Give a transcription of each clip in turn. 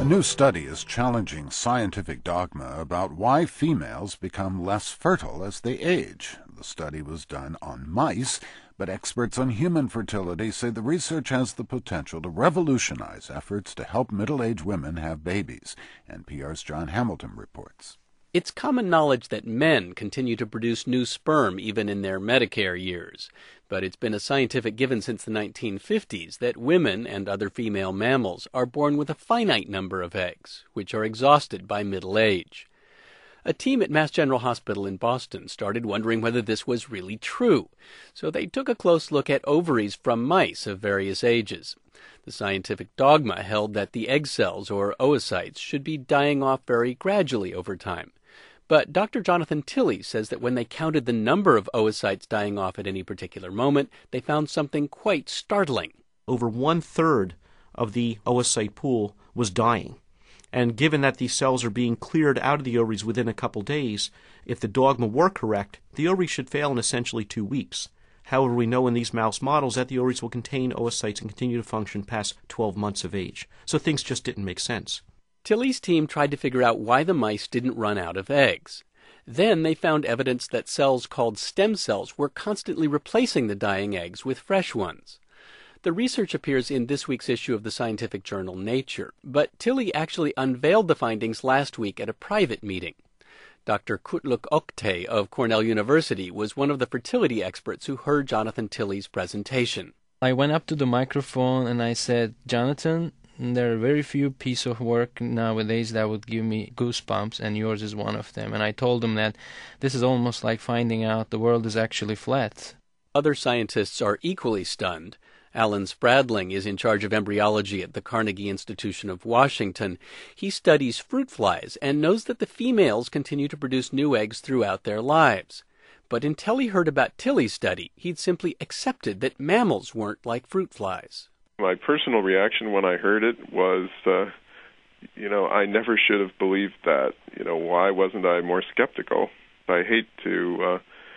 new study is challenging scientific dogma about why females become less fertile as they age. The study was done on mice, but experts on human fertility say the research has the potential to revolutionize efforts to help middle-aged women have babies. NPR's John Hamilton reports. It's common knowledge that men continue to produce new sperm even in their Medicare years. But it's been a scientific given since the 1950s that women and other female mammals are born with a finite number of eggs, which are exhausted by middle age. A team at Mass General Hospital in Boston started wondering whether this was really true. So they took a close look at ovaries from mice of various ages. The scientific dogma held that the egg cells, or oocytes, should be dying off very gradually over time. But Dr. Jonathan Tilley says that when they counted the number of oocytes dying off at any particular moment, they found something quite startling. Over 1/3 of the oocyte pool was dying. And given that these cells are being cleared out of the ovaries within a couple days, if the dogma were correct, the ovaries should fail in essentially 2 weeks. However, we know in these mouse models that the ovaries will contain oocytes and continue to function past 12 months of age. So things just didn't make sense. Tilley's team tried to figure out why the mice didn't run out of eggs. Then they found evidence that cells called stem cells were constantly replacing the dying eggs with fresh ones. The research appears in this week's issue of the scientific journal Nature, but Tilley actually unveiled the findings last week at a private meeting. Dr. Kutluk Oktay of Cornell University was one of the fertility experts who heard Jonathan Tilley's presentation. I went up to the microphone and I said, Jonathan, there are very few pieces of work nowadays that would give me goosebumps, and yours is one of them. And I told him that this is almost like finding out the world is actually flat. Other scientists are equally stunned. Alan Spradling is in charge of embryology at the Carnegie Institution of Washington. He studies fruit flies and knows that the females continue to produce new eggs throughout their lives. But until he heard about Tilley's study, he'd simply accepted that mammals weren't like fruit flies. My personal reaction when I heard it was, I never should have believed that. Why wasn't I more skeptical? I hate to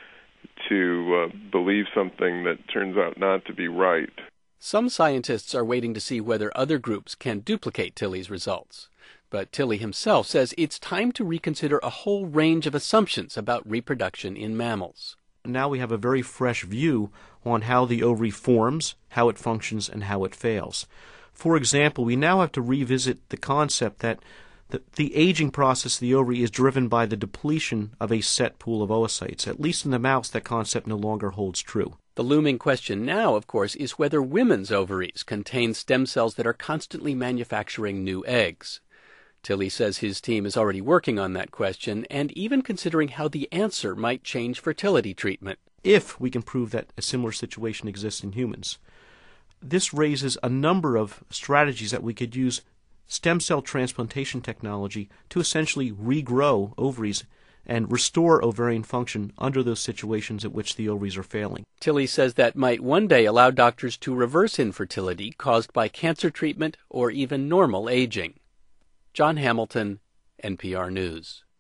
believe something that turns out not to be right. Some scientists are waiting to see whether other groups can duplicate Tilley's results. But Tilley himself says it's time to reconsider a whole range of assumptions about reproduction in mammals. Now we have a very fresh view on how the ovary forms, how it functions, and how it fails. For example, we now have to revisit the concept that the aging process of the ovary is driven by the depletion of a set pool of oocytes. At least in the mouse, that concept no longer holds true. The looming question now, of course, is whether women's ovaries contain stem cells that are constantly manufacturing new eggs. Tilley says his team is already working on that question and even considering how the answer might change fertility treatment. If we can prove that a similar situation exists in humans. This raises a number of strategies that we could use stem cell transplantation technology to essentially regrow ovaries and restore ovarian function under those situations at which the ovaries are failing. Tilley says that might one day allow doctors to reverse infertility caused by cancer treatment or even normal aging. John Hamilton, NPR News.